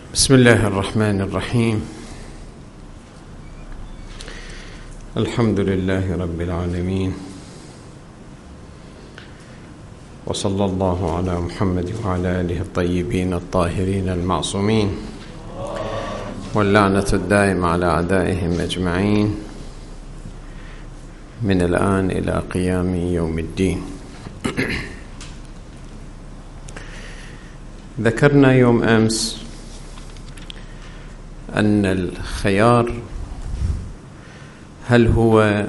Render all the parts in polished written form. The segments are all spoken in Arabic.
بسم الله الرحمن الرحيم. الحمد لله رب العالمين، وصلى الله على محمد وعلى آله الطيبين الطاهرين المعصومين، واللعنة الدائمة على أعدائهم أجمعين من الآن إلى قيام يوم الدين. ذكرنا يوم أمس أن الخيار هل هو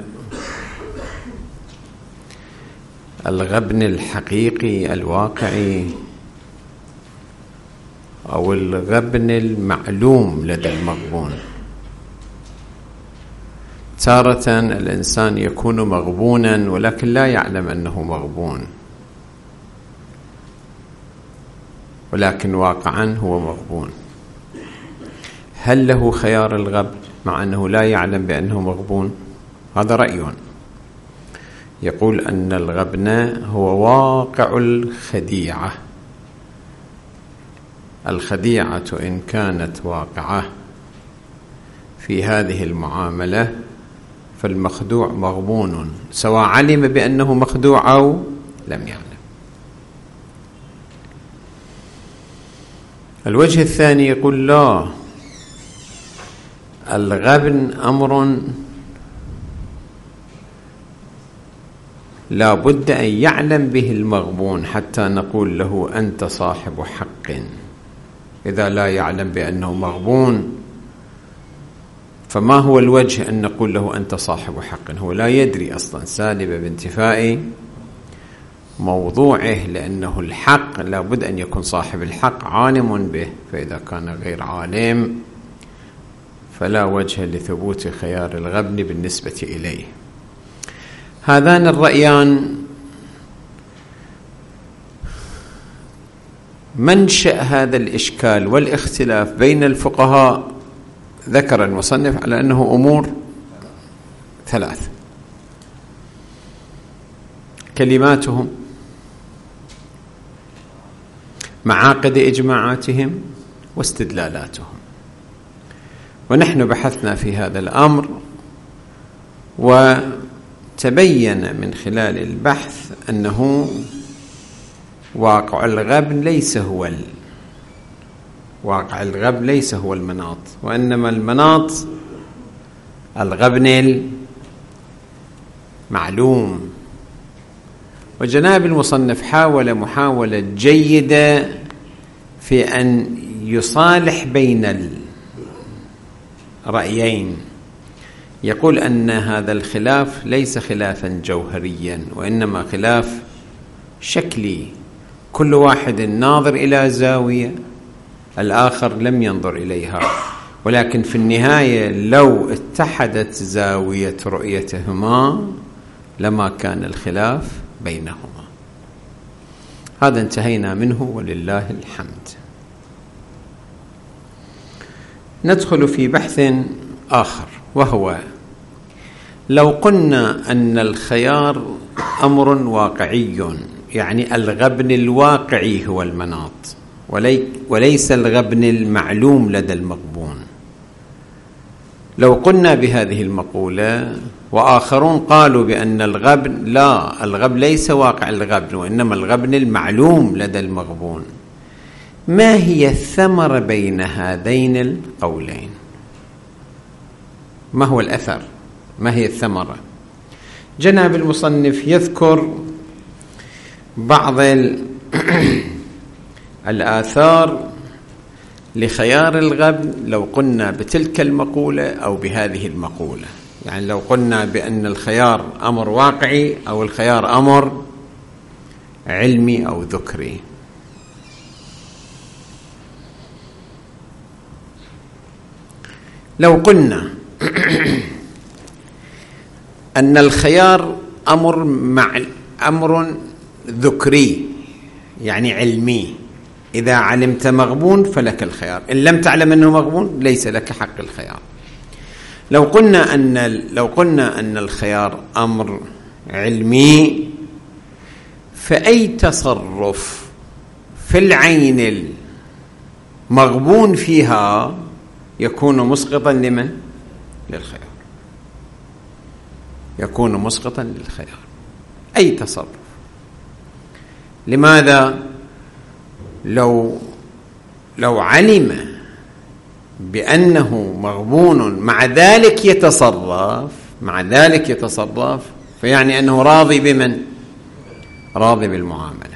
الغبن الحقيقي الواقعي أو الغبن المعلوم لدى المغبون. تارة الإنسان يكون مغبونا ولكن لا يعلم أنه مغبون، ولكن واقعا هو مغبون. هل له خيار الغبن مع أنه لا يعلم بأنه مغبون؟ هذا رأي. يقول أن الغبن هو واقع الخديعة. الخديعة إن كانت واقعة في هذه المعاملة فالمخدوع مغبون، سواء علم بأنه مخدوع أو لم يعلم. الوجه الثاني يقول لا، الغبن أمر لا بد أن يعلم به المغبون حتى نقول له أنت صاحب حق. إذا لا يعلم بأنه مغبون فما هو الوجه أن نقول له أنت صاحب حق؟ هو لا يدري أصلا، سالب بانتفاء موضوعه، لأنه الحق لا بد أن يكون صاحب الحق عالم به، فإذا كان غير عالم فلا وجه لثبوت خيار الغبن بالنسبة إليه. هذان الرأيان منشأ هذا الإشكال والاختلاف بين الفقهاء ذكر المصنف على أنه أمور ثلاث: كلماتهم، معاقد إجماعاتهم، واستدلالاتهم. ونحن بحثنا في هذا الأمر وتبين من خلال البحث أنه واقع الغبن ليس هو المناط، وإنما المناط الغبن المعلوم. وجناب المصنف حاول محاولة جيدة في أن يصالح بين الرأيين. يقول أن هذا الخلاف ليس خلافا جوهريا، وإنما خلاف شكلي، كل واحد ناظر إلى زاوية الآخر لم ينظر إليها، ولكن في النهاية لو اتحدت زاوية رؤيتهما لما كان الخلاف بينهما. هذا انتهينا منه ولله الحمد. ندخل في بحث آخر، وهو لو قلنا أن الخيار أمر واقعي، يعني الغبن الواقعي هو المناط وليس الغبن المعلوم لدى المغبون. لو قلنا بهذه المقولة وآخرون قالوا بأن الغبن لا، الغبن ليس واقع الغبن وإنما الغبن المعلوم لدى المغبون، ما هي الثمرة بين هذين القولين؟ ما هو الأثر؟ ما هي الثمرة؟ جناب المصنف يذكر بعض الآثار لخيار الغبن لو قلنا بتلك المقولة أو بهذه المقولة. يعني لو قلنا بأن الخيار أمر واقعي أو الخيار أمر علمي أو ذكري. لو قلنا أن الخيار أمر ذكري يعني علمي، إذا علمت مغبون فلك الخيار، إن لم تعلم أنه مغبون ليس لك حق الخيار. لو قلنا أن الخيار أمر علمي، فأي تصرف في العين مغبون فيها يكون مسقطا لمن؟ للخيار، يكون مسقطا للخيار أي تصرف. لماذا؟ لو علم بأنه مغبون مع ذلك يتصرف فيعني أنه راضي بمن؟ راضي بالمعاملة.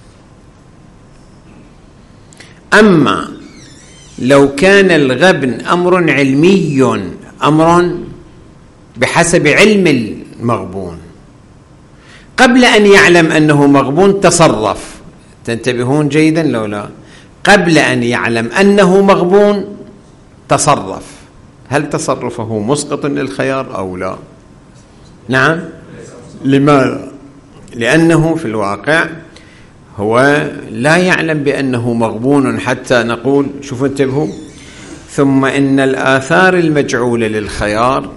أما لو كان الغبن أمر علمي، أمر بحسب علم المغبون، قبل أن يعلم أنه مغبون تصرف، تنتبهون جيدا لو لا، قبل أن يعلم أنه مغبون تصرف، هل تصرفه مسقط للخيار أو لا؟ نعم. لماذا؟ لأنه في الواقع هو لا يعلم بأنه مغبون حتى نقول، شوفوا انتبهوا، ثم إن الآثار المجعولة للخيار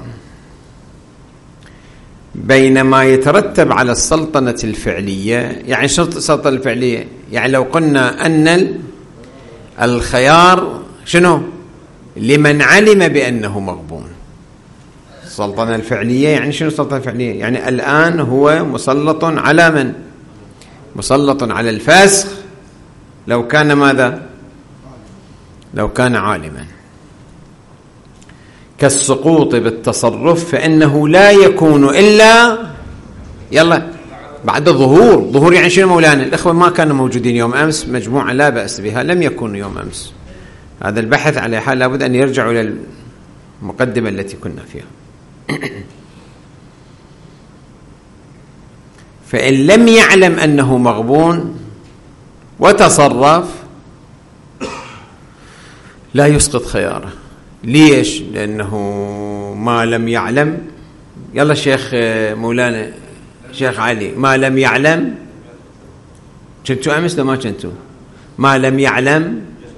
بينما يترتب على السلطنة الفعلية. يعني شرط السلطنة الفعلية، يعني لو قلنا أن الخيار شنو؟ لمن علم بأنه مغبون. السلطنة الفعلية يعني شنو السلطنة الفعلية؟ يعني الآن هو مسلط على من؟ مسلط على الفاسق لو كان ماذا؟ لو كان عالما. كالسقوط بالتصرف فإنه لا يكون إلا يلا بعد ظهور يعني شنو مولانا؟ الإخوة ما كانوا موجودين يوم أمس، مجموعة لا بأس بها لم يكونوا يوم أمس، هذا البحث على حال لابد أن يرجعوا إلى المقدمة التي كنا فيها. فإن لم يعلم أنه مغبون وتصرف لا يسقط خياره. ليش؟ لأنه ما لم يعلم، يلا شيخ مولانا شيخ علي، ما لم يعلم، كنتوا أمس لما كنتوا، ما لم يعلم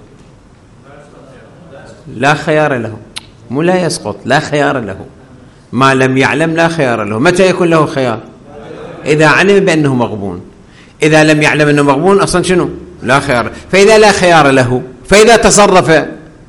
لا خيار له، مو لا يسقط، لا خيار له، ما لم يعلم لا خيار له. متى يكون له خيار؟ إذا علم بأنه مغبون. إذا لم يعلم أنه مغبون أصلا شنو؟ لا خيار. فإذا لا خيار له، فإذا تصرف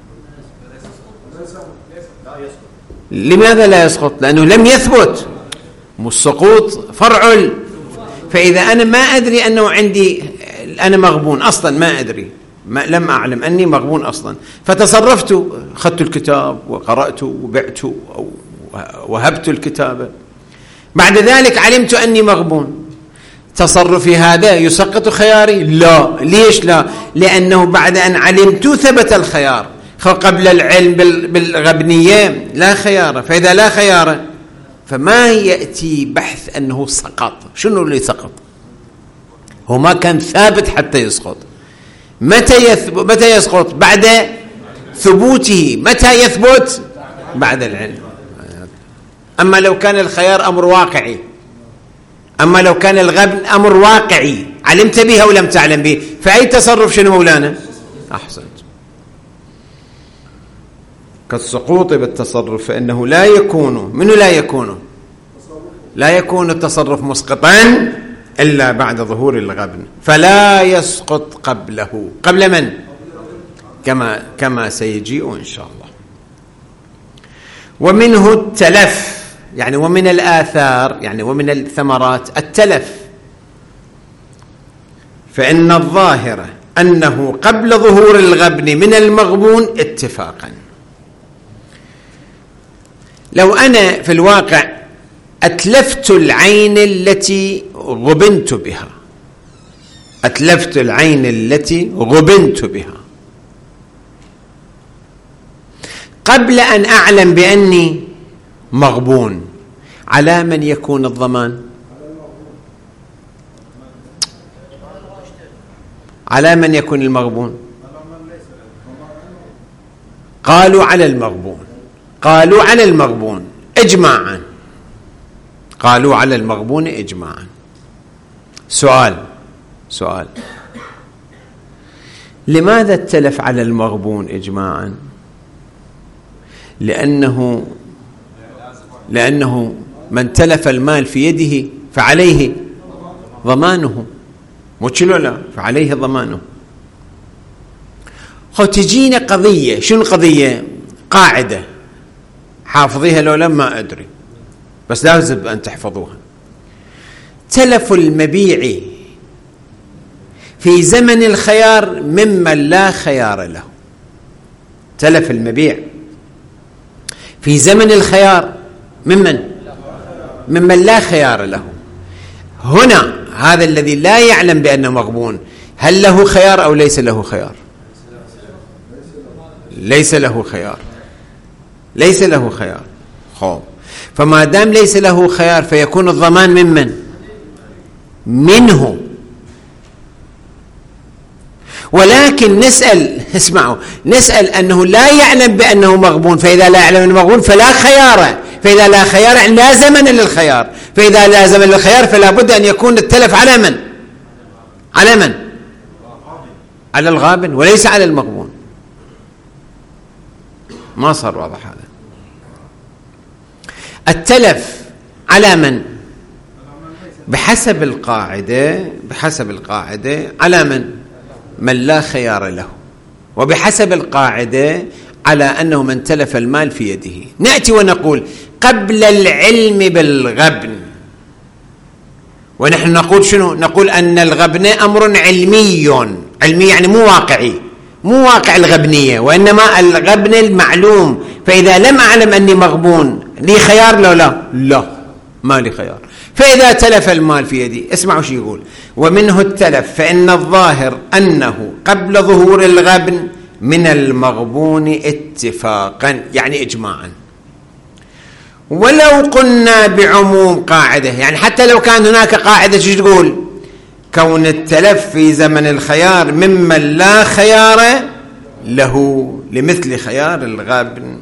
لماذا لا يسقط؟ لأنه لم يثبت. السقوط فرع. فإذا أنا ما أدري أنه عندي أنا مغبون أصلا، ما أدري، لم أعلم أني مغبون أصلا، فتصرفت، أخذت الكتاب وقرأت وبعت أو وهبت الكتابة، بعد ذلك علمت أني مغبون، تصرفي هذا يسقط خياري؟ لا. ليش لا؟ لأنه بعد أن علمت ثبت الخيار، قبل العلم بالغبنية لا خيار. فإذا لا خيار فما يأتي بحث أنه سقط. شنو اللي سقط؟ هو ما كان ثابت حتى يسقط. متى يسقط؟ بعد ثبوته. متى يثبت؟ بعد العلم. أما لو كان الخيار أمر واقعي، أما لو كان الغبن أمر واقعي علمت به أو لم تعلم به، فأي تصرف شنو مولانا؟ أحسنت. كالسقوط بالتصرف فإنه لا يكون، منه لا يكون التصرف مسقطا إلا بعد ظهور الغبن، فلا يسقط قبله. قبل من؟ كما سيجيء إن شاء الله. ومنه التلف، يعني ومن الآثار، يعني ومن الثمرات التلف. فإن الظاهر أنه قبل ظهور الغبن من المغبون اتفاقا. لو أنا في الواقع أتلفت العين التي غبنت بها، أتلفت العين التي غبنت بها قبل أن أعلم بأني مغبون، على من يكون الضمان؟ على من يكون المغبون؟ قالوا على المغبون، قالوا على المغبون إجماعا، قالوا على المغبون إجماعا. سؤال لماذا التلف على المغبون إجماعا؟ لأنه من تلف المال في يده فعليه ضمانه، مو لا، فعليه ضمانه. تجينا قضية، شنو قضية؟ قاعدة حافظيها لو لما أدري، بس لازم أن تحفظوها. تلف المبيع في زمن الخيار ممن لا خيار له. تلف المبيع في زمن الخيار ممن لا خيار له. هنا هذا الذي لا يعلم بأنه مغبون، هل له خيار أو ليس له خيار؟ ليس له خيار، ليس له خيار. فما دام ليس له خيار فيكون الضمان ممن؟ منه. ولكن نسأل، اسمعوا، نسأل أنه لا يعلم بأنه مغبون، فإذا لا يعلم أنه مغبون فلا خيار، فإذا لا خيار لا زمن للخيار، فإذا لا زمن للخيار فلا بد أن يكون التلف على من؟ على من؟ على الغابن وليس على المغبون. ما صار واضح هذا؟ التلف على من؟ بحسب القاعدة على من؟ من لا خيار له، وبحسب القاعدة على أنه من تلف المال في يده. نأتي ونقول قبل العلم بالغبن، ونحن نقول شنو؟ نقول أن الغبن أمر علمي يعني مو واقعي، مو واقع الغبنية، وإنما الغبن المعلوم. فإذا لم أعلم أني مغبون لي خيار لو لا ما لي خيار. فإذا تلف المال في يدي، اسمعوا شو يقول: ومنه التلف فإن الظاهر أنه قبل ظهور الغبن من المغبون اتفاقا، يعني إجماعا. ولو قلنا بعموم قاعدة، يعني حتى لو كان هناك قاعدة شو تقول؟ كون التلف في زمن الخيار ممن لا خيار له لمثل خيار الغبن،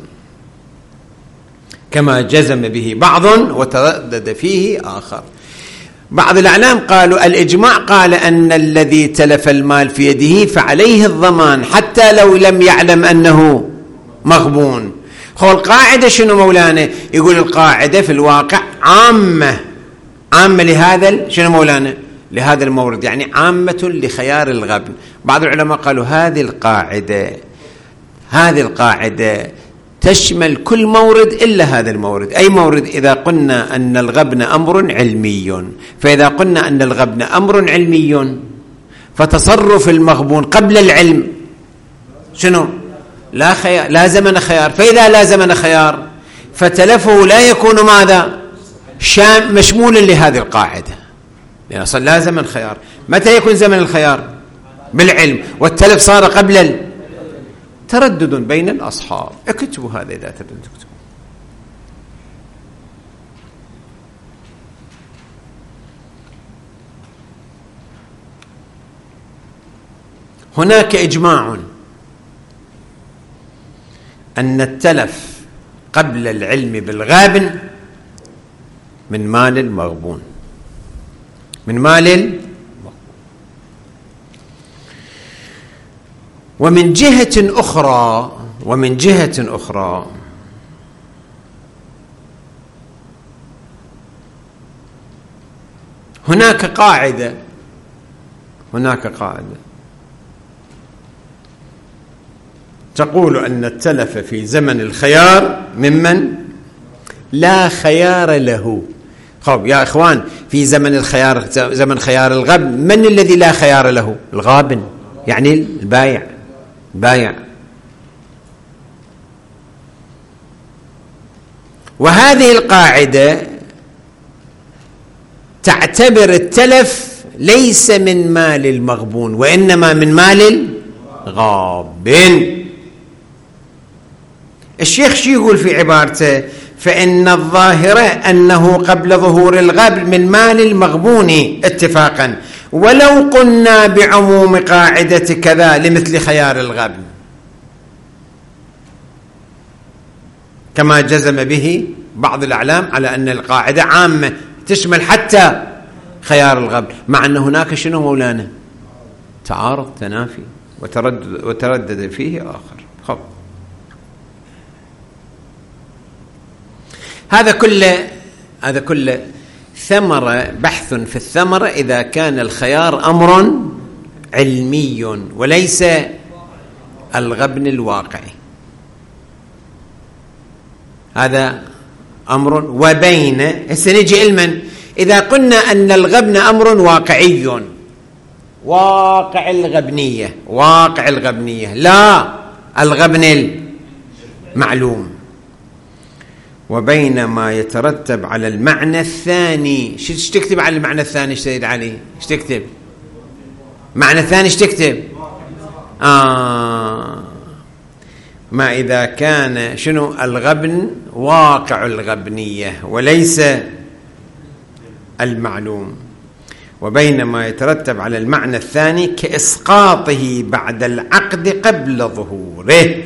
كما جزم به بعض وتردد فيه آخر. بعض الأعلام قالوا الإجماع قال أن الذي تلف المال في يده فعليه الضمان حتى لو لم يعلم أنه مغبون. القاعدة شنو مولانا؟ يقول القاعدة في الواقع عامة لهذا شنو مولانا؟ لهذا المورد، يعني عامة لخيار الغبن. بعض العلماء قالوا هذه القاعدة تشمل كل مورد إلا هذا المورد. أي مورد؟ إذا قلنا أن الغبن أمر علمي، فإذا قلنا أن الغبن أمر علمي فتصرف المغبون قبل العلم شنو؟ لا زمن خيار. فإذا لا زمن خيار فتلفه لا يكون ماذا؟ مشمولا لهذه القاعدة، لأن أصلا لا زمن خيار. متى يكون زمن الخيار؟ بالعلم، والتلف صار قبل تردد بين الأصحاب. اكتبوا هذا إذا تبدون تكتبوا. هناك إجماع أن التلف قبل العلم بالغابن من مال المغبون، من مال. ومن جهة أخرى هناك قاعدة تقول أن التلف في زمن الخيار ممن لا خيار له. يا إخوان، في زمن الخيار، زمن خيار الغبن، من الذي لا خيار له؟ الغابن، يعني البايع. وهذه القاعدة تعتبر التلف ليس من مال المغبون وإنما من مال الغابن. الشيخ شو يقول في عبارته؟ فإن الظاهر أنه قبل ظهور الغبن من مال المغبون اتفاقا، ولو قلنا بعموم قاعدة كذا لمثل خيار الغبن، كما جزم به بعض الأعلام على أن القاعدة عامة تشمل حتى خيار الغبن، مع أن هناك شنو مولانا؟ تعارض، تنافي، وتردد فيه آخر. هذا كله ثمرة، بحث في الثمرة إذا كان الخيار أمر علمي وليس الغبن الواقعي. هذا أمر. وبين هسه نجي علما إذا قلنا أن الغبن أمر واقعي، واقع الغبنية لا الغبن المعلوم. وبين ما يترتب على المعنى الثاني. ايش تكتب على المعنى الثاني سيد علي؟ ايش تكتب معنى الثاني؟ ايش تكتب؟ ما إذا كان شنو الغبن واقع الغبنية وليس المعلوم. وبين ما يترتب على المعنى الثاني كإسقاطه بعد العقد قبل ظهوره.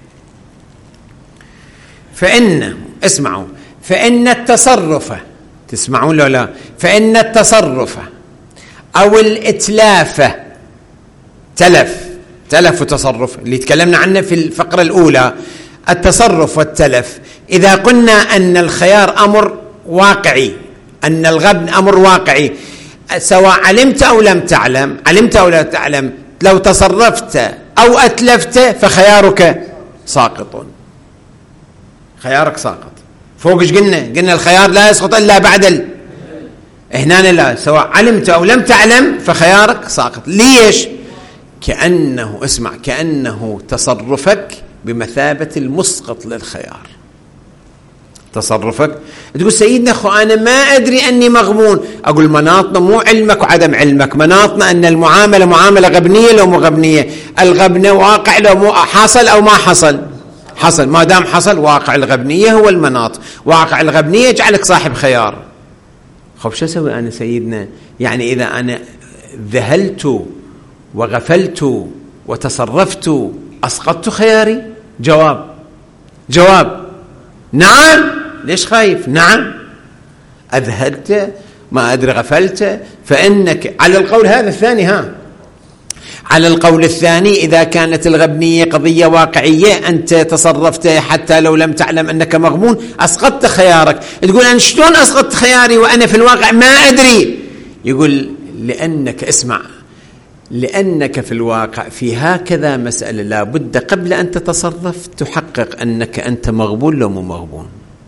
اسمعوا، فإن التصرف، تسمعون لو لا، فإن التصرف أو الإتلاف، تلف وتصرف اللي تكلمنا عنه في الفقرة الأولى، التصرف والتلف. إذا قلنا أن الخيار أمر واقعي، أن الغبن أمر واقعي، سواء علمت أو لم تعلم، لو تصرفت أو أتلفت فخيارك ساقط. خيارك ساقط. فوق ايش قلنا الخيار لا يسقط إلا بعد هنا لا، سواء علمت أو لم تعلم فخيارك ساقط. ليش؟ كأنه تصرفك بمثابة المسقط للخيار. تصرفك تقول سيدنا أخو أنا ما أدري أني مغبون، أقول مناطنا مو علمك وعدم علمك، مناطنا أن المعاملة معاملة غبنية لو مو غبنية، الغبن واقع لو مو حصل أو ما حصل، ما دام حصل واقع الغبنية هو المناط، واقع الغبنية يجعلك صاحب خيار. خب شو أسوي أنا سيدنا؟ يعني إذا أنا ذهلت وغفلت وتصرفت أسقطت خياري؟ جواب نعم. ليش خايف؟ نعم أذهلت ما أدري غفلت، فإنك على القول هذا الثاني، على القول الثاني إذا كانت الغبنية قضية واقعية أنت تصرفت حتى لو لم تعلم أنك مغبون أسقطت خيارك. تقول أنا شلون أسقطت خياري وأنا في الواقع ما أدري؟ يقول لأنك في الواقع في هكذا مسألة لا بد قبل أن تتصرف تحقق أنك أنت مغبون لو مو مغبون،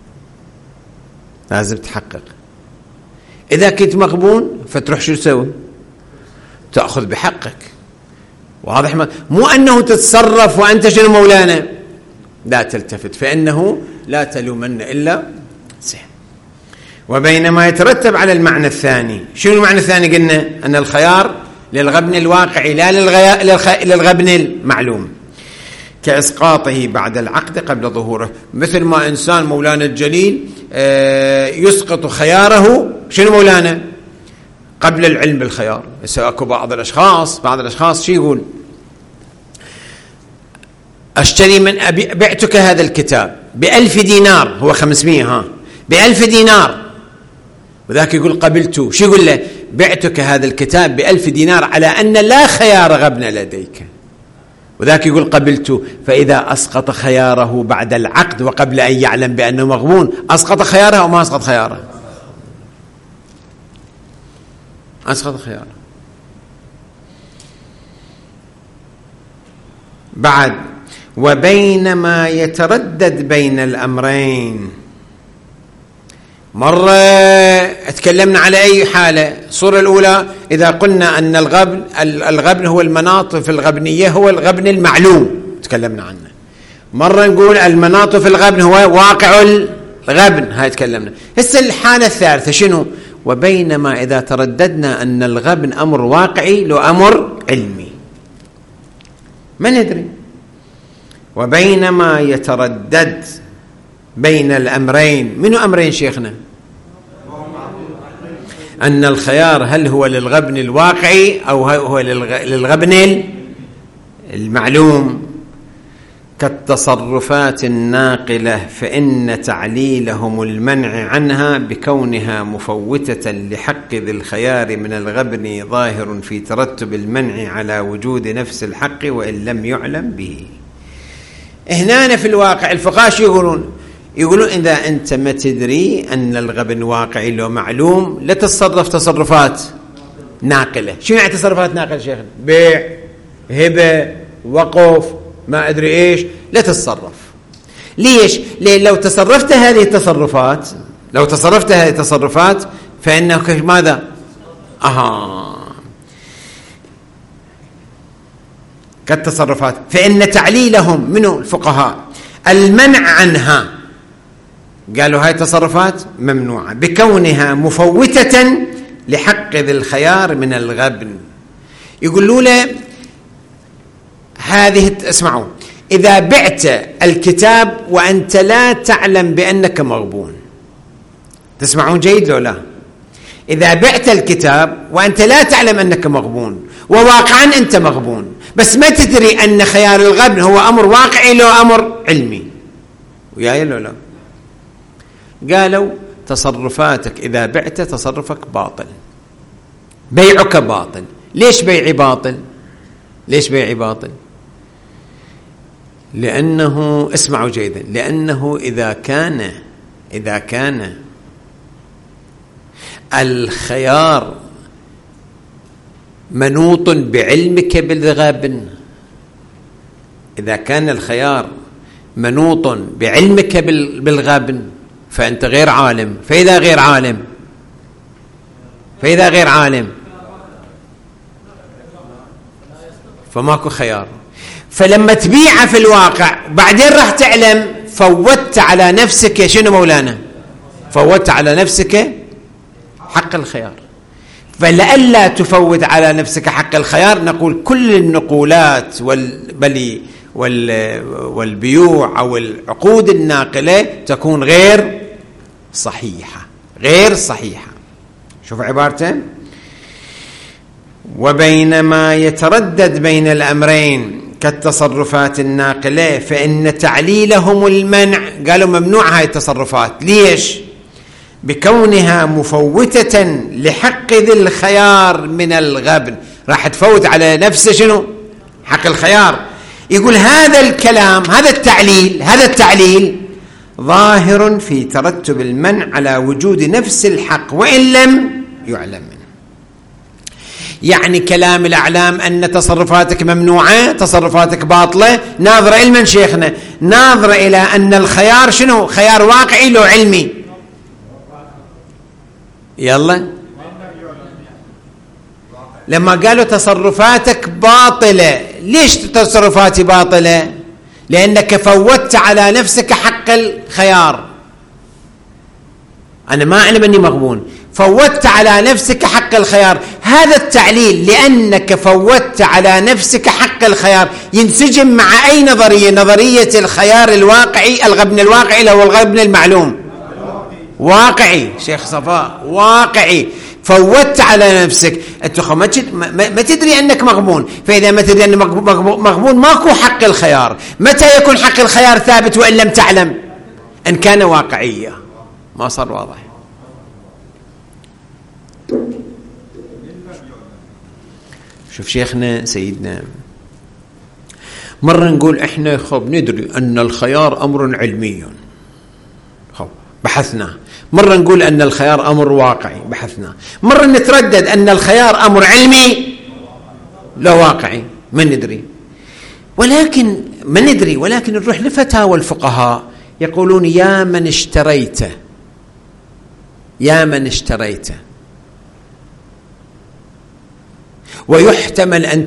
لازم تحقق. إذا كنت مغبون فتروح شو تسوي؟ تأخذ بحقك. واضح؟ مو أنه تتصرف وأنت شنو مولانا، لا تلتفت، فإنه لا تلومن إلا سهل. وبينما يترتب على المعنى الثاني، شنو المعنى الثاني؟ قلنا أن الخيار للغبن الواقعي لا للغبن المعلوم، كإسقاطه بعد العقد قبل ظهوره. مثل ما إنسان مولانا الجليل يسقط خياره شنو مولانا؟ قبل العلم بالخيار. اكو بعض الاشخاص شو يقول؟ اشتري بعتك هذا الكتاب ب1000 دينار، هو 500 ب1000 دينار، وذاك يقول قبلت. شو يقول له؟ بعتك هذا الكتاب ب1000 دينار على أن لا خيار غبن لديك، وذاك يقول قبلت. فإذا أسقط خياره بعد العقد وقبل أن يعلم بأنه مغبون أسقط خياره أو ما أسقط خياره؟ أسقط خياره. بعد وبينما يتردد بين الأمرين، مرة اتكلمنا على أي حالة؟ الصورة الأولى إذا قلنا أن الغبن هو المناط في الغبنية هو الغبن المعلوم تكلمنا عنه. مرة نقول المناط في الغبن هو واقع الغبن، هاي تكلمنا. هسه الحالة الثالثة شنو؟ وبينما إذا ترددنا أن الغبن أمر واقعي لو أمر علمي ما ندري. وبينما يتردد بين الأمرين، منو أمرين شيخنا؟ أن الخيار هل هو للغبن الواقعي أو هو للغبن المعلوم، كالتصرفات الناقلة، فإن تعليلهم المنع عنها بكونها مفوتة لحق ذي الخيار من الغبن ظاهر في ترتب المنع على وجود نفس الحق وإن لم يعلم به. هنا في الواقع الفقهاء يقولون إذا أنت ما تدري أن الغبن واقعي لو معلوم لا تتصرف تصرفات ناقلة. شو يعني تصرفات ناقلة شيخنا؟ بيع، هبة، وقف، ما أدري إيش، لا تتصرف. ليش؟ لأن لو تصرفت هذه التصرفات فإنك ماذا؟ كالتصرفات، فإن تعليلهم منه الفقهاء المنع عنها، قالوا هاي تصرفات ممنوعة بكونها مفوتة لحق ذي الخيار من الغبن. يقولوا له هذه، اسمعوا، إذا بعت الكتاب وأنت لا تعلم بأنك مغبون، تسمعون جيد لو لا؟ إذا بعت الكتاب وأنت لا تعلم أنك مغبون، وواقعا أنت مغبون، بس ما تدري أن خيار الغبن هو أمر واقعي لو أمر علمي، وياي لو لا؟ قالوا تصرفاتك إذا بعت تصرفك باطل، بيعك باطل. ليش بيعي باطل؟ لأنه، اسمعوا جيدا، لأنه إذا كان الخيار منوط بعلمك بالغبن، إذا كان الخيار منوط بعلمك بالغبن فأنت غير عالم، فإذا غير عالم فماكو خيار. فلما تبيع في الواقع بعدين راح تعلم فوتت على نفسك شنو مولانا؟ فوتت على نفسك حق الخيار. فلئلا تفوت على نفسك حق الخيار نقول كل النقولات والبيوع أو العقود الناقلة تكون غير صحيحة. شوف عبارته: وبينما يتردد بين الأمرين كالتصرفات الناقلة فإن تعليلهم المنع. قالوا ممنوع هاي التصرفات. ليش؟ بكونها مفوتة لحق ذي الخيار من الغبن، راح تفوت على نفسه شنو؟ حق الخيار. يقول هذا الكلام، هذا التعليل ظاهر في ترتب المنع على وجود نفس الحق وإن لم يعلم منه. يعني كلام الأعلام أن تصرفاتك ممنوعة، تصرفاتك باطلة، ناظرة إلى شيخنا، ناظرة إلى أن الخيار شنو؟ خيار واقعي لو علمي. يلا، لما قالوا تصرفاتك باطلة، ليش تصرفاتي باطلة؟ لأنك فوتت على نفسك حق الخيار. أنا ما أعلم أني مغبون، فوتت على نفسك حق الخيار. هذا التعليل لأنك فوتت على نفسك حق الخيار ينسجم مع أي نظرية؟ نظرية الخيار الواقعي، الغبن الواقعي لو الغبن المعلوم واقعي. شيخ صفاء واقعي، فوتت على نفسك. أنت ما تدري أنك مغبون، فإذا ما تدري أنك مغبون ماكو حق الخيار. متى يكون حق الخيار ثابت وإن لم تعلم؟ إن كان واقعيا. ما صار واضح؟ شوف شيخنا سيدنا، مرة نقول إحنا ندري أن الخيار أمر علمي، بحثنا. مرة نقول أن الخيار أمر واقعي، بحثنا. مرة نتردد أن الخيار أمر علمي لا واقعي، ما ندري. ولكن نروح لفتاوى الفقهاء يقولون يا من اشتريت ويحتمل أن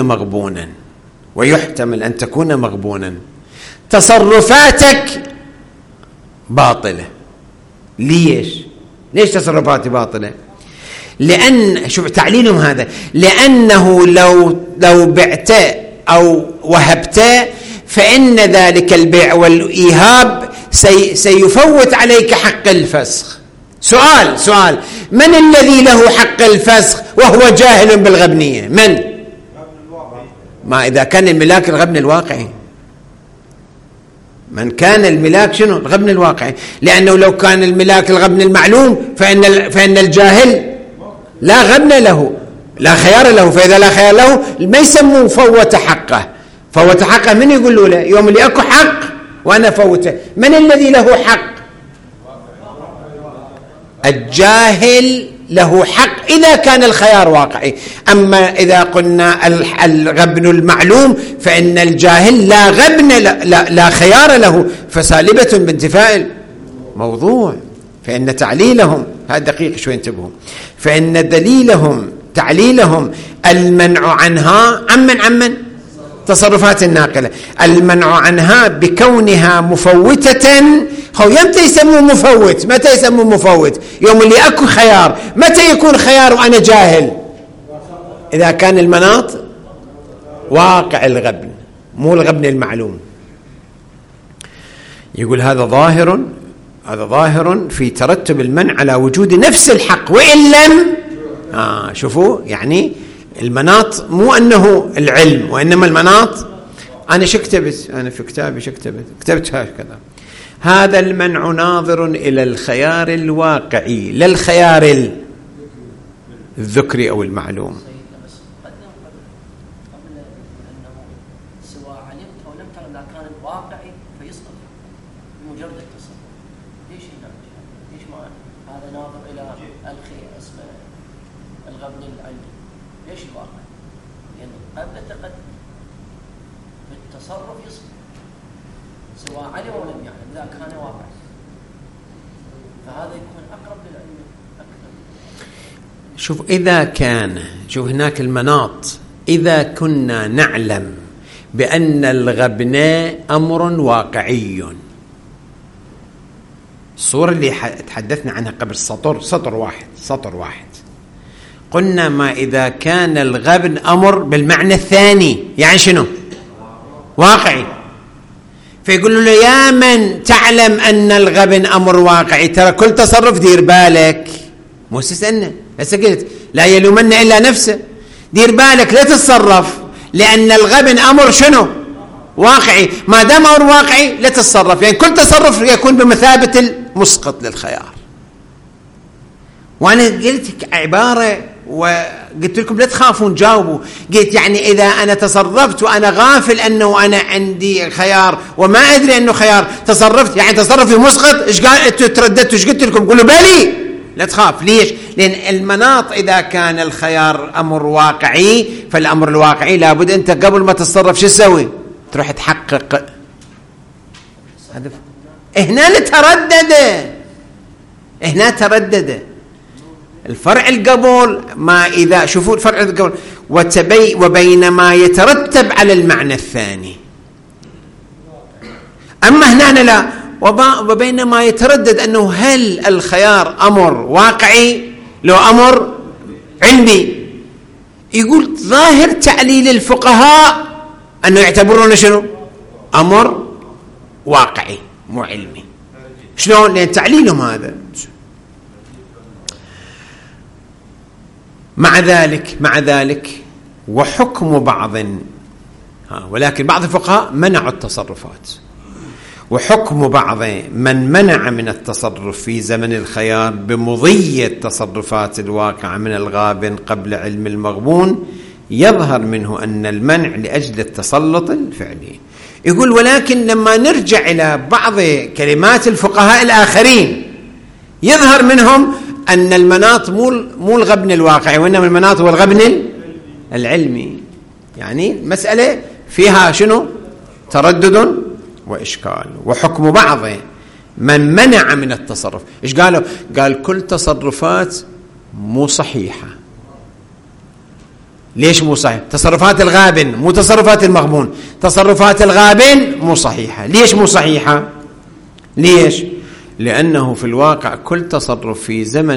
تكون مغبونا، تصرفاتك باطلة. ليش تصرفاتي باطلة؟ لأن شوف تعليلهم هذا، لأنه لو بعت أو وهبت فإن ذلك البيع والإيهاب سيفوت عليك حق الفسخ. سؤال من الذي له حق الفسخ وهو جاهل بالغبنية؟ من؟ ما إذا كان الملاك الغبن الواقعي، من كان الملاك شنو؟ الغبن الواقعي. لأنه لو كان الملاك الغبن المعلوم فإن الجاهل لا غبن له، لا خيار له. فإذا لا خيار له ما يسموه فوت حقه. من يقولوا له يوم اللي أكو حق وأنا فوته؟ من الذي له حق؟ الجاهل له حق إذا كان الخيار واقعي. أما إذا قلنا الغبن المعلوم فإن الجاهل لا غبن لا خيار له، فسالبة بانتفاء الموضوع. فإن تعليلهم، هذا دقيق شوي انتبهوا، فإن دليلهم تعليلهم المنع عنها عمن تصرفات الناقلة، المنع عنها بكونها مفوتة. هو يمتى يسموه مفوت؟ متى يسموه مفوت؟ يوم اللي أكو خيار. متى يكون خيار وأنا جاهل؟ إذا كان المناط واقع الغبن، مو الغبن المعلوم. يقول هذا ظاهر في ترتب المنع على وجود نفس الحق وإن لم شوفوا، يعني المناط مو أنه العلم، وإنما المناط. أنا شكتبت أنا في كتابي كتبت هكذا: هذا المنع ناظر إلى الخيار الواقعي لا الخيار الذكري أو المعلوم. شوف إذا كان، شوف هناك المناط، إذا كنا نعلم بأن الغبن أمر واقعي، الصورة اللي تحدثنا عنها قبل سطر واحد قلنا ما إذا كان الغبن أمر بالمعنى الثاني، يعني شنو؟ واقعي. فيقول له يا من تعلم أن الغبن أمر واقعي، ترى كل تصرف دير بالك، مو تستنى. هسه قلت لا يلومن إلا نفسه، دير بالك لا تتصرف، لأن الغبن أمر شنو؟ واقعي. ما دام أمر واقعي لا تتصرف، يعني كل تصرف يكون بمثابة المسقط للخيار. وأنا قلت عبارة وقلت لكم لا تخافون جاوبوا، قلت يعني إذا أنا تصرفت وأنا غافل أنه أنا عندي خيار وما أدري أنه خيار، تصرفت يعني تصرف في مسقط، إيش قال أنتوا ترددتوا؟ إيش قلت لكم؟ قولوا بلي، لا تخاف. ليش؟ لأن المناط إذا كان الخيار أمر واقعي، فالأمر الواقعي لابد أنت قبل ما تتصرف شو تسوي؟ تروح تحقق. هنا تردد الفرع القبول. ما إذا شوفوا الفرع القبول وبين ما يترتب على المعنى الثاني. أما هنا لا، وبين ما يتردد أنه هل الخيار أمر واقعي لو أمر علمي. يقول ظاهر تعليل الفقهاء أنه يعتبرون شنو؟ أمر واقعي مو علمي. شلون؟ لأن تعليلهم هذا. مع ذلك وحكم بعض، ولكن بعض الفقهاء منعوا التصرفات، وحكم بعض من منع من التصرف في زمن الخيار بمضي التصرفات الواقعة من الغابن قبل علم المغبون يظهر منه أن المنع لأجل التسلط الفعلي. يقول ولكن لما نرجع إلى بعض كلمات الفقهاء الآخرين يظهر منهم أن المناط مو الغبن الواقعي، وإنما المناط هو الغبن العلمي. يعني مسألة فيها شنو؟ تردد وإشكال. وحكم بعض من منع من التصرف، إيش قالوا؟ قال كل تصرفات مو صحيحة. ليش مو صحيح؟ تصرفات الغابن مو تصرفات المغبون، تصرفات الغابن مو صحيحة. ليش مو صحيحة؟ ليش؟ لأنه في الواقع كل تصرف في زمن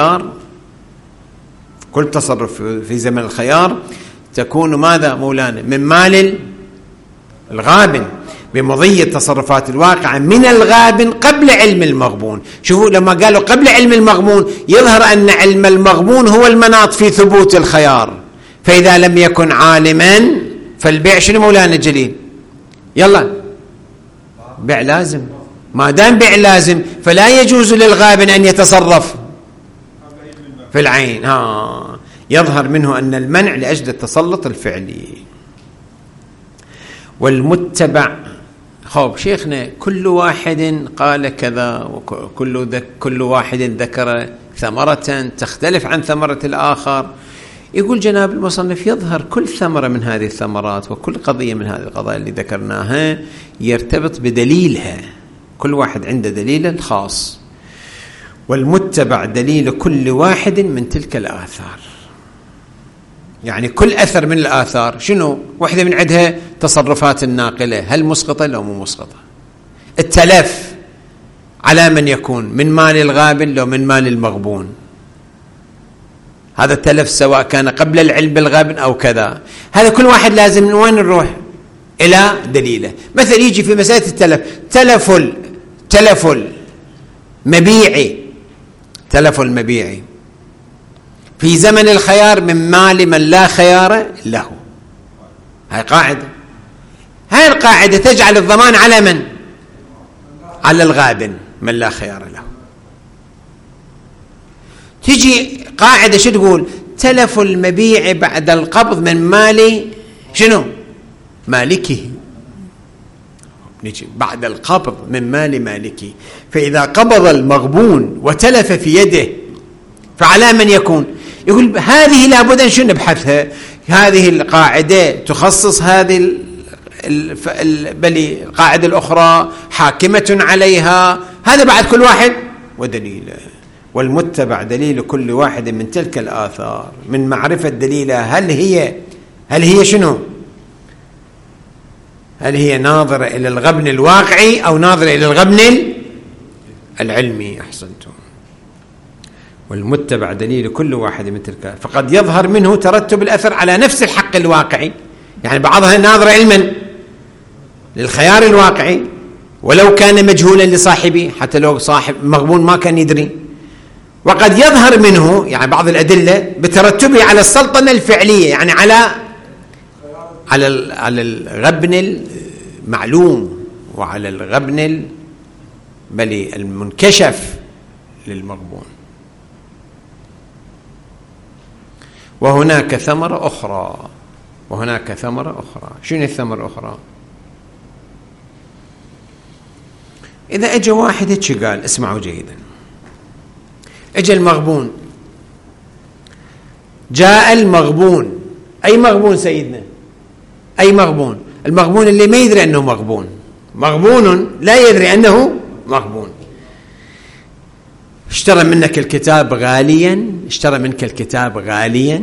الخيار تكون ماذا مولانا؟ من مال الغابن بمضي التصرفات الواقعة من الغابن قبل علم المغبون. شوفوا لما قالوا قبل علم المغبون يظهر أن علم المغبون هو المناط في ثبوت الخيار. فإذا لم يكن عالما فالبيع شنو مولانا الجليل؟ يلا بيع لازم. ما دام بيع لازم فلا يجوز للغابن أن يتصرف في العين. يظهر منه أن المنع لأجل التسلط الفعلي. والمتبع خب شيخنا كل واحد قال كذا، وكل واحد ذكر ثمرة تختلف عن ثمرة الآخر. يقول جناب المصنف يظهر كل ثمرة من هذه الثمرات وكل قضية من هذه القضايا اللي ذكرناها يرتبط بدليلها، كل واحد عنده دليله الخاص، والمتبع دليل كل واحد من تلك الآثار. يعني كل أثر من الآثار شنو؟ واحدة من عندها تصرفات الناقلة، هل مسقطة لو مو مسقطة؟ التلف على من يكون؟ من مال الغابن لو من مال المغبون؟ هذا التلف سواء كان قبل العلم بالغبن أو كذا، هذا كل واحد لازم من وين نروح؟ إلى دليله. مثلا يجي في مسألة التلف، تلف المبيعي في زمن الخيار من مال من لا خيار له. هاي قاعدة، هاي القاعدة تجعل الضمان على من؟ على الغابن من لا خيار له. تجي قاعدة شو تقول؟ تلف المبيع بعد القبض من مال شنو؟ مالكه. نجي بعد القبض من مال مالكه، فإذا قبض المغبون وتلف في يده فعلى من يكون؟ يقول هذه لابد أن شو نبحثها، هذه القاعدة تخصص هذه بل القاعدة الأخرى حاكمة عليها. هذا بعد كل واحد ودليله، والمتبع دليل كل واحد من تلك الآثار من معرفة دليلها هل هي شنو؟ هل هي ناظرة إلى الغبن الواقعي أو ناظرة إلى الغبن العلمي؟ أحسنتم. والمتبع دليل كل واحد من تلك، فقد يظهر منه ترتب الأثر على نفس الحق الواقعي، يعني بعضها ناظرة علما للخيار الواقعي ولو كان مجهولا لصاحبه، حتى لو صاحب مغبون ما كان يدري. وقد يظهر منه يعني بعض الأدلة بترتبه على السلطنة الفعلية، يعني على الغبن المعلوم وعلى الغبن بل المنكشف للمغبون. وهناك ثمرة أخرى. شنو الثمرة الأخرى؟ إذا أجى واحد هيك قال، اسمعوا جيدا، أجى المغبون، جاء المغبون. أي مغبون سيدنا؟ أي مغبون؟ المغبون اللي ما يدري أنه مغبون، مغبون لا يدري أنه مغبون. اشترى منك الكتاب غاليا،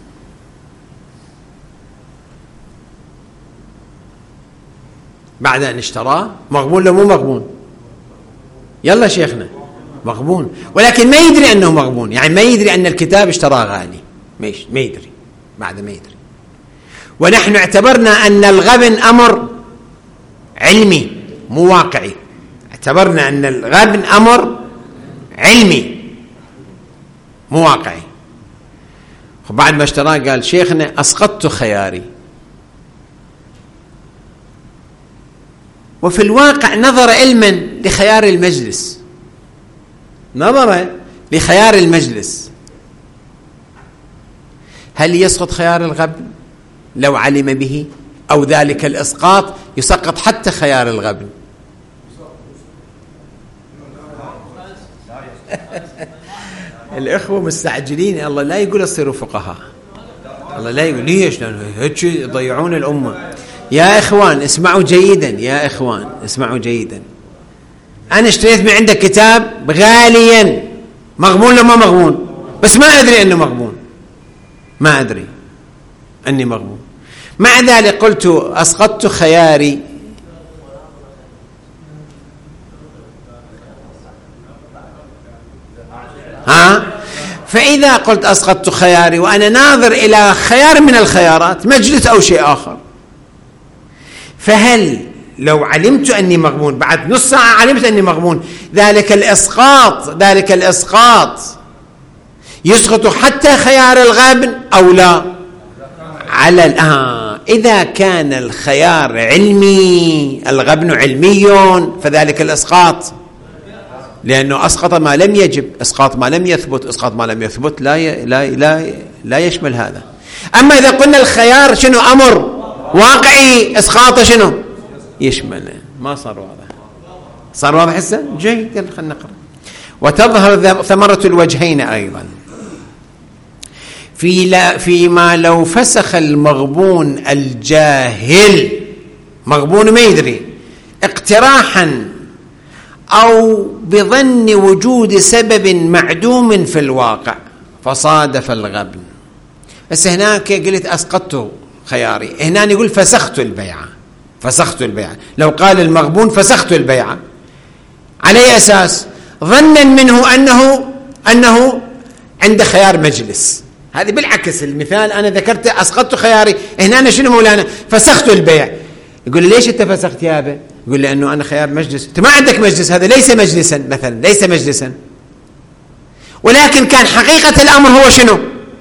بعد أن اشتراه مغبون لو مو مغبون؟ يلا شيخنا مغبون، ولكن ما يدري أنه مغبون، يعني ما يدري أن الكتاب اشتراه غالي، ما يدري، بعد ما يدري. ونحن اعتبرنا أن الغبن أمر علمي مو واقعي، اعتبرنا أن الغبن أمر علمي مو واقعي. بعد ما اشتراه قال شيخنا أسقطت خياري، وفي الواقع نظر علما لخيار المجلس، هل يسقط خيار الغبن لو علم به، أو ذلك الإسقاط يسقط حتى خيار الغبن؟ الإخوة مستعجلين، الله لا يقول اصيروا فقهاء، الله لا يقول ليش هيك يضيعون الأمة. يا إخوان اسمعوا جيدا، أنا اشتريت من عندك كتاب غاليا، مغبون لو ما مغبون؟ بس ما أدري أنه مغبون، ما أدري أني مغبون، مع ذلك قلت أسقطت خياري. فإذا قلت أسقطت خياري وأنا ناظر إلى خيار من الخيارات، مجلس أو شيء آخر، فهل لو علمت أني مغبون بعد نص ساعة علمت أني مغبون، ذلك الإسقاط يسقط حتى خيار الغابن أو لا؟ على إذا كان الخيار علمي، الغبن علمي، فذلك الإسقاط، لأنه أسقط ما لم يجب، إسقاط ما لم يثبت، لا يشمل هذا. أما إذا قلنا الخيار شنو أمر واقعي، إسقاطه شنو يشمل؟ ما صار واضح؟ صار واضح هسه؟ جيد، يلا خلينا نقرأ. وتظهر ثمرة الوجهين أيضا فيما لو فسخ المغبون الجاهل، مغبون ما يدري، اقتراحا أو بظن وجود سبب معدوم في الواقع فصادف الغبن. بس هناك قلت أسقطت خياري، هنا يقول فسخت البيعة. فسخت البيعة، لو قال المغبون فسخت البيعة على أي أساس؟ ظنا منه أنه عند خيار مجلس. هذه بالعكس المثال أنا ذكرت أسقطت خياري، هنا أنا شنو مولانا؟ فسخت البيع. يقول ليش أنت فسخت يا أبا؟ يقول لأنه أنا خيار مجلس. أنت ما عندك مجلس، هذا ليس مجلسا مثلا، ليس مجلسا، ولكن كان حقيقة الأمر هو شنو؟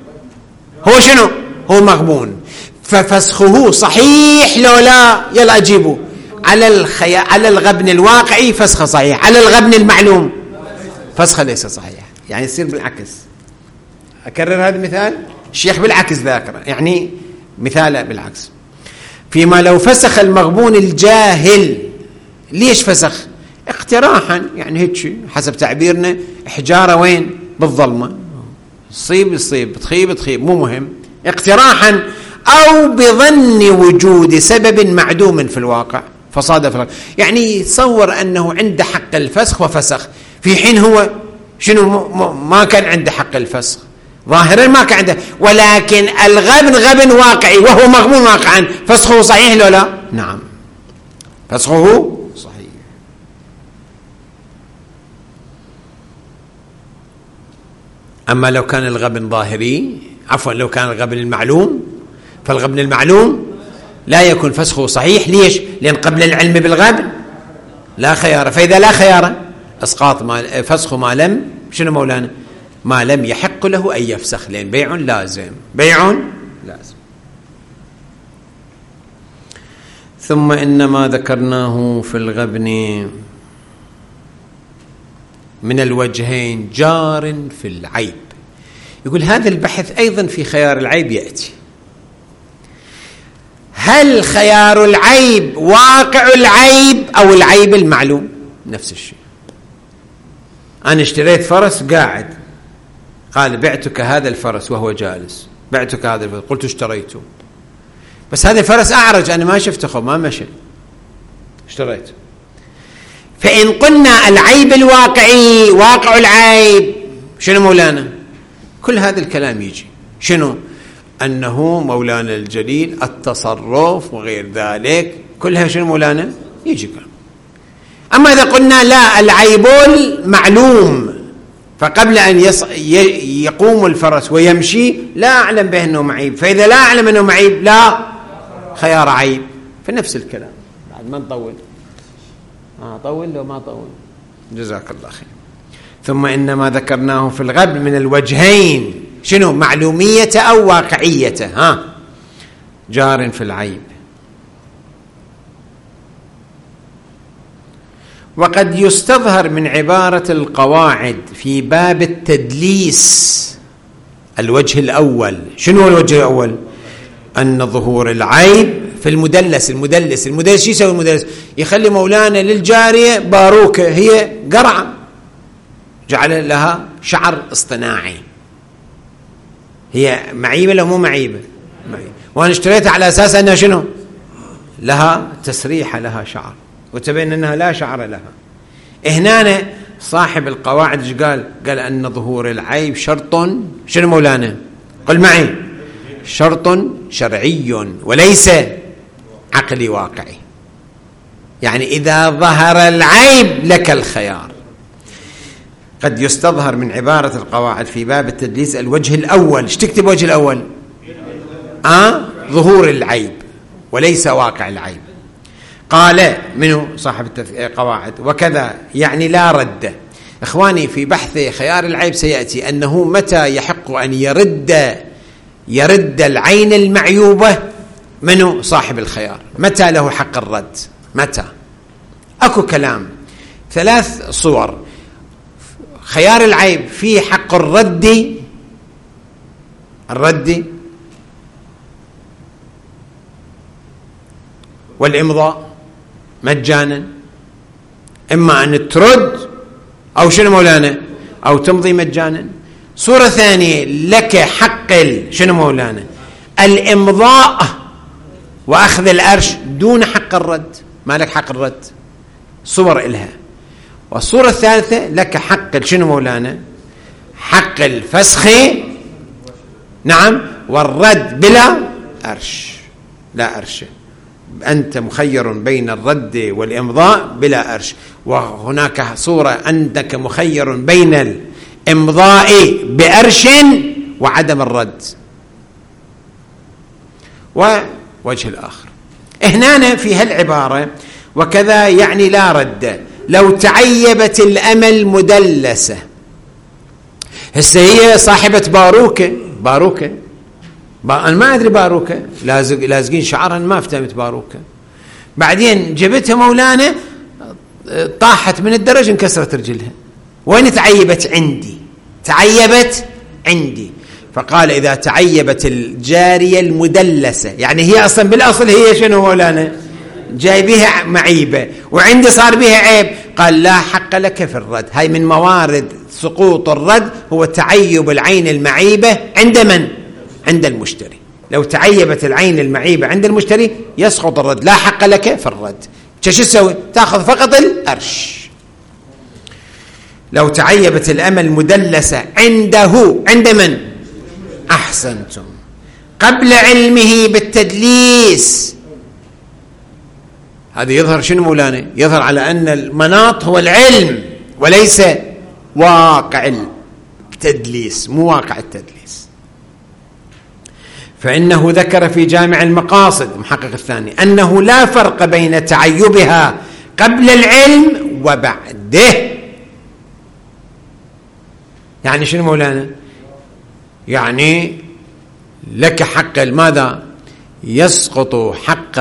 هو مغبون. ففسخه صحيح لو لا؟ يلا أجيبه. على الغبن الواقعي فسخه صحيح، على الغبن المعلوم فسخه ليس صحيح. يعني يصير بالعكس. أكرر هذا المثال، الشيخ بالعكس ذاكره، يعني مثاله بالعكس. فيما لو فسخ المغبون الجاهل، ليش فسخ؟ اقتراحا، يعني هيك حسب تعبيرنا حجارة وين؟ بالظلمة، تصيب تخيب، مو مهم. اقتراحا أو بظن وجود سبب معدوم في الواقع فصادف، يعني يتصور أنه عنده حق الفسخ وفسخ، في حين هو شنو؟ ما كان عنده حق الفسخ، ظاهرا ما كان عنده، ولكن الغبن غبن واقعي وهو مغبون واقعا. فسخه صحيح لو لا؟ نعم، فسخه صحيح. أما لو كان الغبن ظاهري، عفوا لو كان الغبن المعلوم، فالغبن المعلوم لا يكون فسخه صحيح. ليش؟ لأن قبل العلم بالغبن لا خيار، فإذا لا خيار اسقاط فسخ ما لم شنو مولانا؟ ما لم يحق له ان يفسخ، لان بيع لازم. ثم انما ذكرناه في الغبن من الوجهين جار في العيب. يقول هذا البحث ايضا في خيار العيب ياتي. هل خيار العيب واقع العيب او العيب المعلوم؟ نفس الشيء. أنا اشتريت فرس قاعد، قال بعتك هذا الفرس وهو جالس، بعتك هذا الفرس، قلت اشتريته، بس هذا الفرس أعرج، أنا ما شفته، ما مشي، اشتريته. فإن قلنا العيب الواقعي واقع العيب، شنو مولانا؟ كل هذا الكلام يجي شنو؟ أنه مولانا الجليل التصرف وغير ذلك، كلها شنو مولانا؟ يجي كلام. أما إذا قلنا لا، العيب المعلوم، فقبل أن يقوم الفرس ويمشي لا أعلم به أنه معيب، فإذا لا أعلم أنه معيب لا خيار عيب، فنفس الكلام. بعد ما نطول، طول لو ما طول، جزاك الله خير. ثم إنما ذكرناه في الغبن من الوجهين، شنو؟ معلومية أو واقعية، جار في العيب. وقد يستظهر من عبارة القواعد في باب التدليس الوجه الأول. شنو الوجه الأول؟ أن ظهور العيب في المدلس. المدلس شو يسوي المدلس؟ يخلي مولانا للجارية باروكة، هي قرعة، جعل لها شعر اصطناعي. هي معيبة لو مو معيبة؟ معيبة. وأنا اشتريتها على أساس أنها شنو؟ لها تسريحة، لها شعر، وتبين أنها لا شعر لها. هنا صاحب القواعد ايش قال؟ قال أن ظهور العيب شرط شنو مولانا؟ قل معي، شرط شرعي وليس عقلي واقعي. يعني إذا ظهر العيب لك الخيار. قد يستظهر من عبارة القواعد في باب التدليس الوجه الأول. ايش تكتب وجه الأول؟ ظهور العيب وليس واقع العيب. قال منه صاحب القواعد وكذا، يعني لا رد. إخواني في بحث خيار العيب سيأتي أنه متى يحق أن يرد العين المعيوبة منه صاحب الخيار، متى له حق الرد، متى؟ أكو كلام، 3 صور. خيار العيب فيه حق الرد والإمضاء مجانا، إما أن ترد أو شنو مولانا أو تمضي مجانا. صورة ثانية لك حق شنو مولانا الإمضاء وأخذ الأرش دون حق الرد، ما لك حق الرد، صور إلها. والصورة الثالثة لك حق شنو مولانا حق الفسخ، نعم، والرد بلا أرش، لا أرش، أنت مخير بين الرد والإمضاء بلا أرش. وهناك صورة أنك مخير بين الإمضاء بأرش وعدم الرد. ووجه الآخر هنا في هالعبارة وكذا يعني لا رد لو تعيبت الأمل مدلسة. هسه هي صاحبة باروكة أنا ما أدري باروكة لازقين شعرها ما افتهمت باروكة، بعدين جبتها مولانا طاحت من الدرج انكسرت رجلها. وين تعيبت؟ تعيبت عندي. فقال إذا تعيبت الجارية المدلسة، يعني هي أصلا بالأصل هي شنو مولانا جاي بها معيبة وعندي صار بها عيب، قال لا حق لك في الرد. هاي من موارد سقوط الرد هو تعيب العين المعيبة عند من؟ عند المشتري. لو تعيبت العين المعيبة عند المشتري يسقط الرد، لا حق لك في الرد. شو تسوي؟ تأخذ فقط الأرش. لو تعيبت الأمل مدلسة عنده، عند من؟ أحسنتم، قبل علمه بالتدليس. هذا يظهر شنو مولانا؟ يظهر على أن المناط هو العلم وليس واقع التدليس، مو واقع التدليس. فإنه ذكر في جامع المقاصد محقق الثاني أنه لا فرق بين تعيبها قبل العلم وبعده. يعني شنو مولانا؟ يعني لك حق ماذا؟ يسقط حق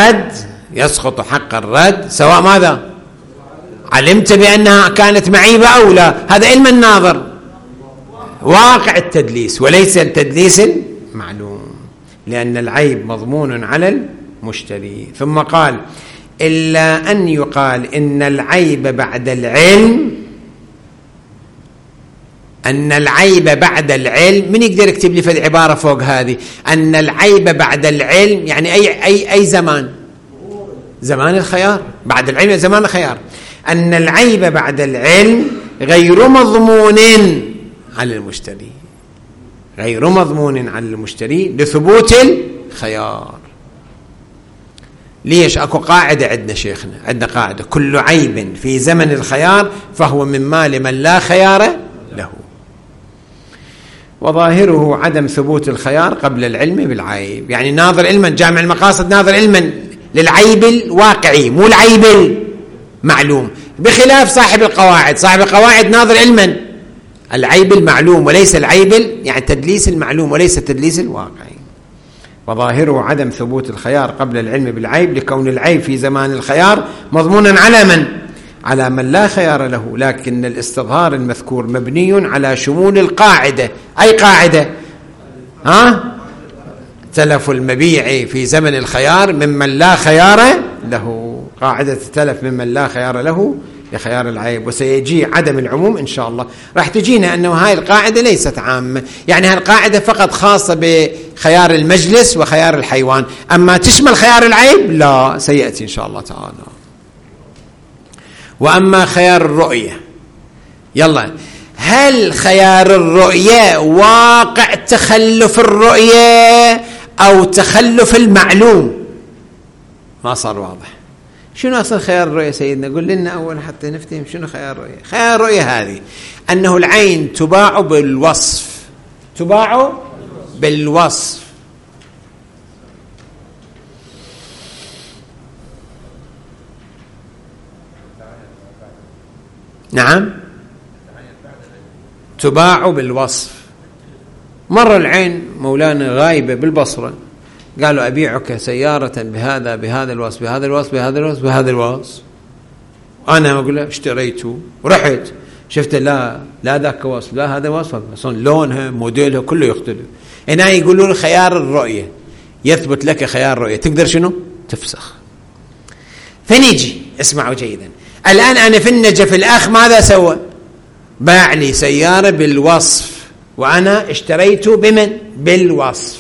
الرد سواء ماذا؟ علمت بأنها كانت معيبة أو لا. هذا علم الناظر، واقع التدليس وليس التدليس المعلوم، لأن العيب مضمون على المشتري. ثم قال إلا أن يقال إن العيب بعد العلم، أن العيب بعد العلم. من يقدر يكتب لي في عبارة فوق هذه؟ أن العيب بعد العلم يعني أي زمان الخيار، بعد العلم زمان الخيار. أن العيب بعد العلم غير مضمون على المشتري، غير مضمون على المشتري لثبوت الخيار. ليش؟ أكو قاعدة عندنا شيخنا، عندنا قاعدة كل عيب في زمن الخيار فهو من مال من لا خيار له، وظاهره عدم ثبوت الخيار قبل العلم بالعيب. يعني ناظر علما، جامع المقاصد ناظر علما للعيب الواقعي مو العيب المعلوم، بخلاف صاحب القواعد ناظر علما العيب المعلوم وليس العيب يعني التدليس المعلوم وليس التدليس الواقعي. وظاهره عدم ثبوت الخيار قبل العلم بالعيب لكون العيب في زمان الخيار مضمونا على من؟ على من لا خيار له، لكن الاستظهار المذكور مبني على شمول القاعدة. أي قاعدة؟ تلف المبيع في زمن الخيار ممن لا خيار له، قاعدة تلف ممن لا خيار له لخيار العيب. وسيجي عدم العموم إن شاء الله، راح تجينا أنه هاي القاعدة ليست عامة، يعني هاي القاعدة فقط خاصة بخيار المجلس وخيار الحيوان، أما تشمل خيار العيب لا، سيأتي إن شاء الله تعالى. وأما خيار الرؤية، يلا، هل خيار الرؤية واقع تخلف الرؤية أو تخلف المعلوم؟ ما صار واضح. شنو أصل خيار الرؤية سيدنا؟ قل لنا أول حتى نفتهم شنو خيار الرؤية. خيار الرؤية هذه أنه العين تباع بالوصف، نعم، تباع بالوصف. مر العين مولانا غايبة بالبصرة، قالوا أبيعك سيارة بهذا الوصف أنا أقول له اشتريته ورحت شفت لا ذاك وصف، لا هذا وصف، أصلا لونها موديلها كله يختلف. هنا يقولون خيار الرؤية، يثبت لك خيار الرؤية، تقدر شنو؟ تفسخ. فنيجي اسمعوا جيدا. الآن أنا في النجف الأخ ماذا سوى؟ باع لي سيارة بالوصف، وأنا اشتريت بمن؟ بالوصف.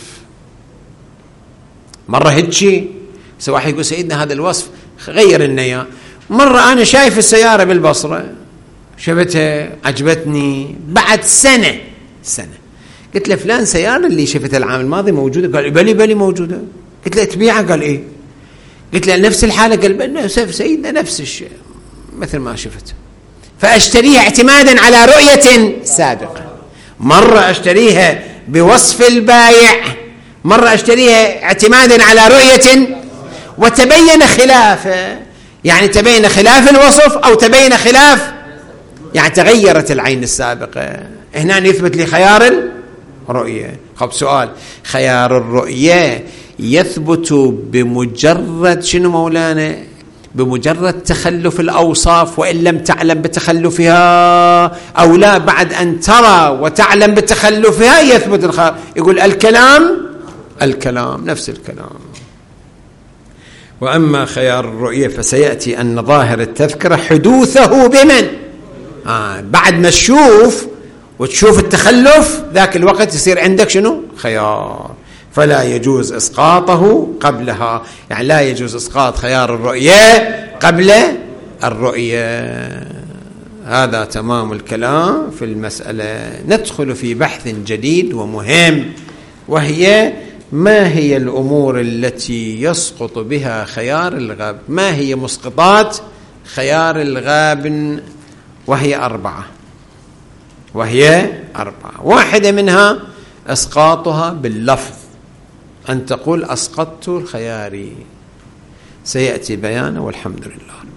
مرة هيجي واحد يقول سيدنا هذا الوصف غير لنا اياه. مرة أنا شايف السيارة بالبصرة، شفتها عجبتني، بعد سنة قلت له فلان سيارة اللي شفتها العام الماضي موجودة؟ قال بلي موجودة. قلت له تبيعها؟ قال إيه. قلت له نفس الحالة؟ قال سيدنا نفس الشيء مثل ما شفت. فأشتريها اعتمادا على رؤية سابقة. مرة أشتريها بوصف البايع، مرة أشتريها اعتمادا على رؤية وتبين خلافه، يعني تبين خلاف الوصف أو تبين خلاف، يعني تغيرت العين السابقة. هنا يثبت لي خيار الرؤية. خب سؤال، خيار الرؤية يثبت بمجرد شنو مولانا؟ بمجرد تخلف الأوصاف، وإن لم تعلم بتخلفها أو لا، بعد أن ترى وتعلم بتخلفها يثبت الخيار. يقول الكلام نفس الكلام. وأما خيار الرؤية فسيأتي أن ظاهر التذكرة حدوثه بمن؟ بعد ما تشوف التخلف ذاك الوقت يصير عندك شنو؟ خيار. فلا يجوز إسقاطه قبلها، يعني لا يجوز إسقاط خيار الرؤية قبل الرؤية. هذا تمام الكلام في المسألة. ندخل في بحث جديد ومهم، وهي ما هي الأمور التي يسقط بها خيار الغاب؟ ما هي مسقطات خيار الغاب؟ وهي 4. واحدة منها إسقاطها باللفظ، أن تقول أسقطت الخياري. سيأتي بيانه، والحمد لله.